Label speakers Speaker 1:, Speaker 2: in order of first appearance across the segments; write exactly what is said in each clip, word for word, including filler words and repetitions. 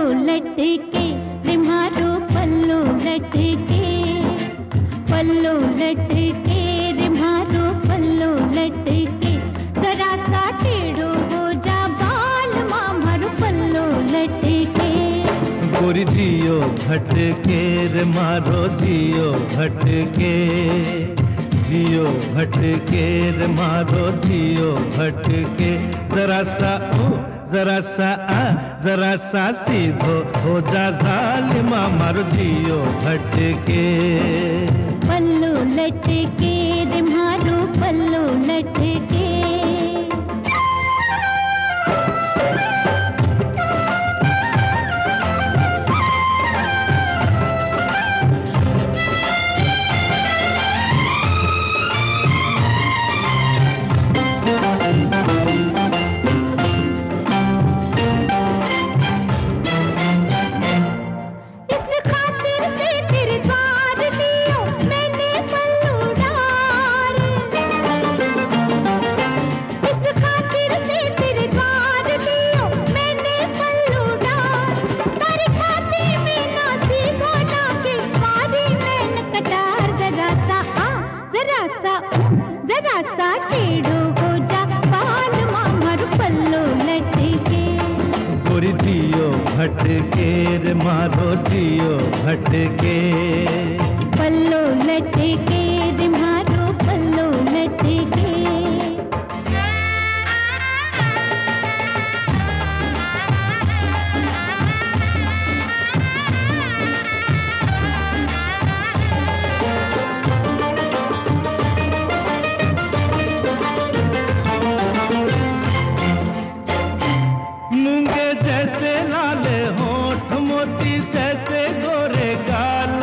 Speaker 1: पल्लो लटके रे मारो पल्लो लटके, पल्लो लटके रे मारो पल्लो लटके, जरा सा टेढ़ो हो जा बाल मामर पल्लो लटके।
Speaker 2: गोरी जियो भटके रे मारो जियो भटके, जियो भटके रे मारो जियो भटके, जरा सा ओ जरा सा आ जरा सा सीधो हो जा जालिमा मारो जियो भटके।
Speaker 1: पल्लो लटके रे मारो पल्लो लटके। जरा सा टेढ़ो हो जा बाल मामर पल्लो लटके।
Speaker 2: गोरी जियो भटके रे मारो जियो भटके,
Speaker 1: पल्लो लटके रे मारो पल्लो लटके।
Speaker 2: जैसे लाले होठ मोती जैसे गोरे गाल,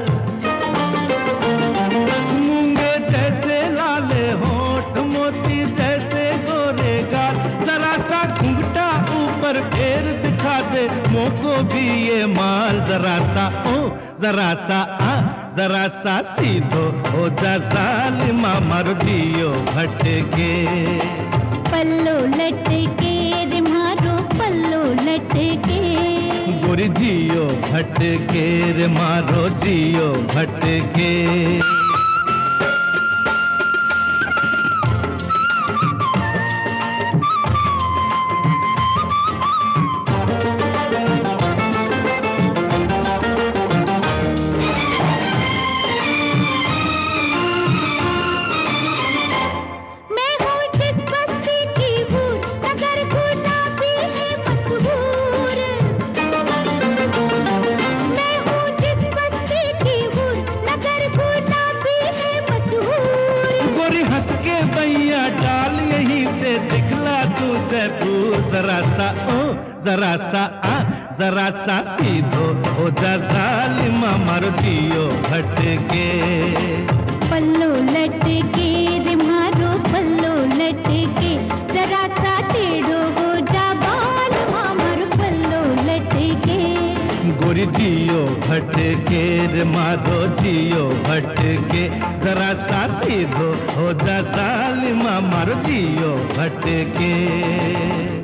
Speaker 2: मूंगे जैसे लाले होठ मोती जैसे गोरे गाल, जरा सा घुंघटा ऊपर फेर दिखा दे मोको भी ये माल, जरा सा ओ जरा सा आ जरा सा सीधो हो जा जालिमा मारो जियो भटके।
Speaker 1: पल्लो लटके रे मारो पल्लो लटके।
Speaker 2: गोरी जियो भटके रे मारो जियो भटके। बैया डाल यहीं से दिखला तू जयपुर, जरा सा ओ जरा सा आ जरा सा सीधो हो जा जालिमा मारो जियो भटके।
Speaker 1: पल्लो लटके रे मारो पल्लो लटके, जरा सा टेढ़ो हो जा बाल मामर पल्लो लटके।
Speaker 2: गोरी जियो भटके रे मारो जियो भटके, जरा सा सीधो हो जा जालिमा मारो जियो भटके।